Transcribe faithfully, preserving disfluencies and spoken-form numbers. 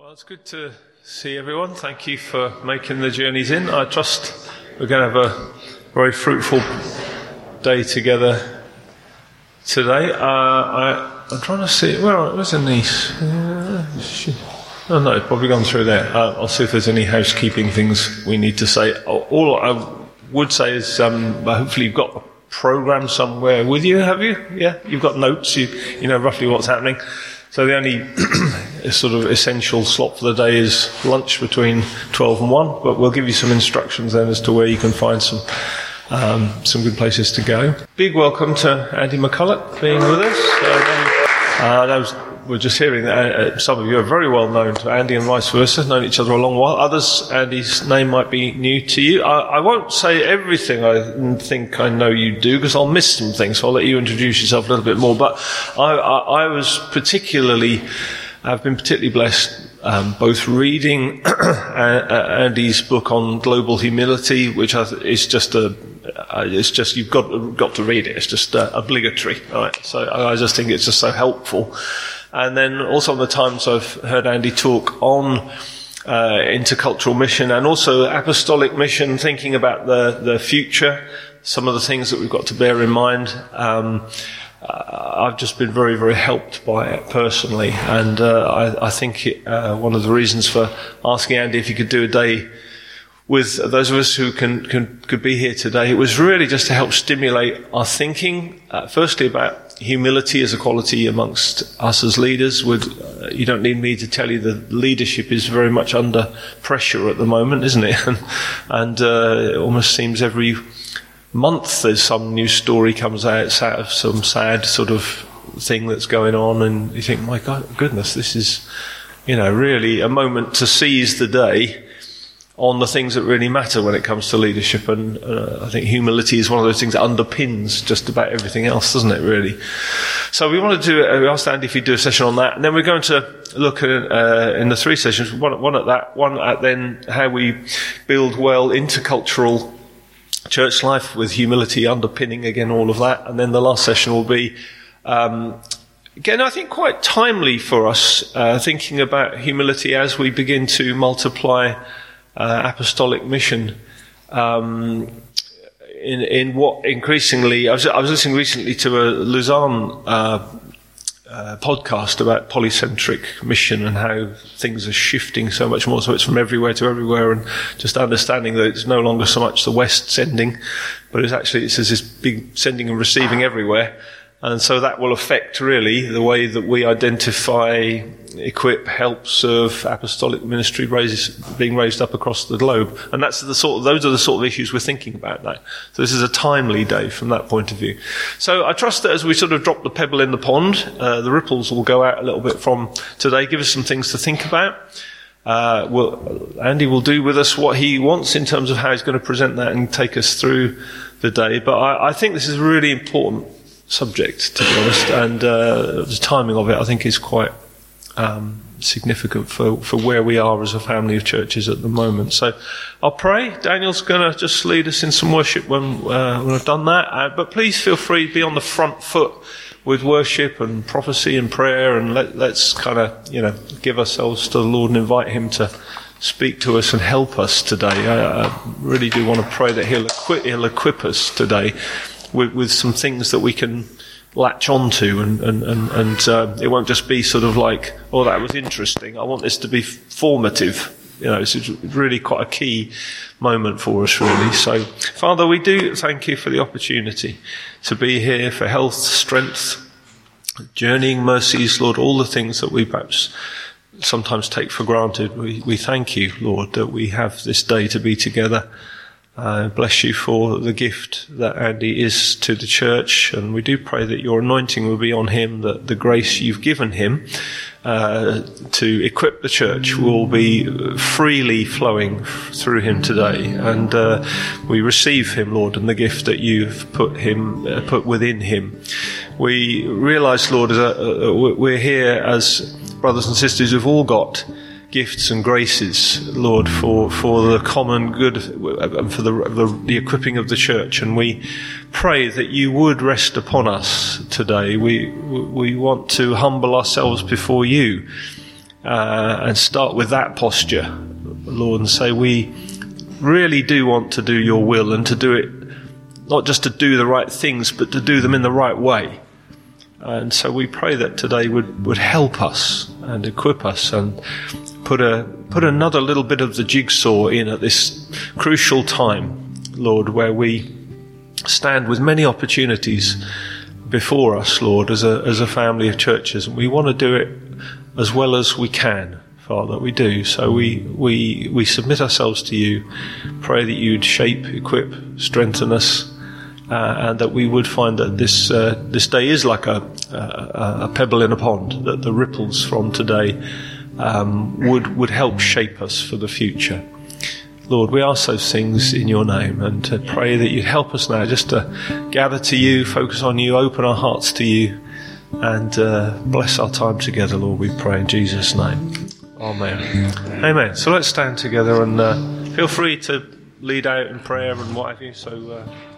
Well, it's good to see everyone. Thank you for making the journeys in. I trust we're going to have a very fruitful day together today. Uh, I, I'm trying to see, where was the niece? Uh, she, oh no, it's probably gone through there. Uh, I'll see if there's any housekeeping things we need to say. All I would say is um, hopefully you've got a program somewhere with you, have you? Yeah, you've got notes, you, you know roughly what's happening. So the only sort of essential slot for the day is lunch between twelve and one, but we'll give you some instructions then as to where you can find some um, some good places to go. Big welcome to Andy McCulloch being with us. Uh, uh, that was, we're just hearing that uh, some of you are very well known to Andy and vice versa, known each other a long while. Others, Andy's name might be new to you. I, I won't say everything I think I know you do, because I'll miss some things, so I'll let you introduce yourself a little bit more. But I, I, I was particularly, I've been particularly blessed um, both reading Andy's book on global humility, which is just a, it's just, you've got, got to read it. It's just uh, obligatory. Right? So I just think it's just so helpful. And then also on the times I've heard Andy talk on uh, intercultural mission and also apostolic mission, thinking about the, the future, some of the things that we've got to bear in mind. Um, uh, I've just been very, very helped by it personally. And uh, I, I think it, uh, one of the reasons for asking Andy if he could do a day with those of us who can, can could be here today, it was really just to help stimulate our thinking, uh, firstly about humility as a quality amongst us as leaders. Would uh, you don't need me to tell you that leadership is very much under pressure at the moment, isn't it? and and uh, it almost seems every month there's some new story comes out of some sad sort of thing that's going on, and you think, my God, goodness, this is, you know, really a moment to seize the day on the things that really matter when it comes to leadership. And uh, I think humility is one of those things that underpins just about everything else, doesn't it, really? So we want to do, uh, we asked Andy if he'd do a session on that, and then we're going to look at, uh, in the three sessions, one, one at that, one at then how we build well intercultural church life with humility underpinning, again, all of that. And then the last session will be, um, again, I think quite timely for us, uh, thinking about humility as we begin to multiply Uh, apostolic mission um, in in what increasingly I was I was listening recently to a Lausanne uh, uh, podcast about polycentric mission and how things are shifting so much more, so it's from everywhere to everywhere, and just understanding that it's no longer so much the West sending, but it's actually it's this big sending and receiving everywhere. And so that will affect really the way that we identify, equip, help, serve apostolic ministry raises, being raised up across the globe. And that's the sort of, those are the sort of issues we're thinking about now. So this is a timely day from that point of view. So I trust that as we sort of drop the pebble in the pond, uh, the ripples will go out a little bit from today, give us some things to think about. Uh, we'll, Andy will do with us what he wants in terms of how he's going to present that and take us through the day. But I, I think this is really important subject, to be honest, and uh, the timing of it I think is quite um, significant for, for where we are as a family of churches at the moment. So I'll pray. Daniel's going to just lead us in some worship when, uh, when I've done that, uh, but please feel free to be on the front foot with worship and prophecy and prayer, and let, let's kind of, you know, give ourselves to the Lord and invite him to speak to us and help us today. I, I really do want to pray that he'll equip, he'll equip us today With, with some things that we can latch onto, and and and, and uh, it won't just be sort of like, oh, that was interesting. I want this to be formative. You know, it's really quite a key moment for us, really. So, Father, we do thank you for the opportunity to be here, for health, strength, journeying mercies, Lord, all the things that we perhaps sometimes take for granted. We we thank you, Lord, that we have this day to be together. Uh, bless you for the gift that Andy is to the church, and we do pray that your anointing will be on him, that the grace you've given him uh, to equip the church will be freely flowing through him today, and uh, we receive him, Lord, and the gift that you've put him uh, put within him. We realise, Lord, that uh, we're here as brothers and sisters who've all got gifts and graces, Lord, for, for the common good, for the, the, the equipping of the church. And we pray that you would rest upon us today. We, we want to humble ourselves before you uh, and start with that posture, Lord, and say we really do want to do your will, and to do it, not just to do the right things, but to do them in the right way. And so we pray that today would, would help us and equip us and put a put another little bit of the jigsaw in at this crucial time, Lord, where we stand with many opportunities before us, Lord, as a as a family of churches. And we want to do it as well as we can, Father, we do. So we we we submit ourselves to you, pray that you'd shape, equip, strengthen us, Uh, and that we would find that this uh, this day is like a, a a pebble in a pond, that the ripples from today um, would would help shape us for the future. Lord, we ask those things in your name, and to pray that you'd help us now just to gather to you, focus on you, open our hearts to you, and uh, bless our time together, Lord, we pray in Jesus' name. Amen. Amen. So let's stand together, and uh, feel free to lead out in prayer and what have you. So. Uh,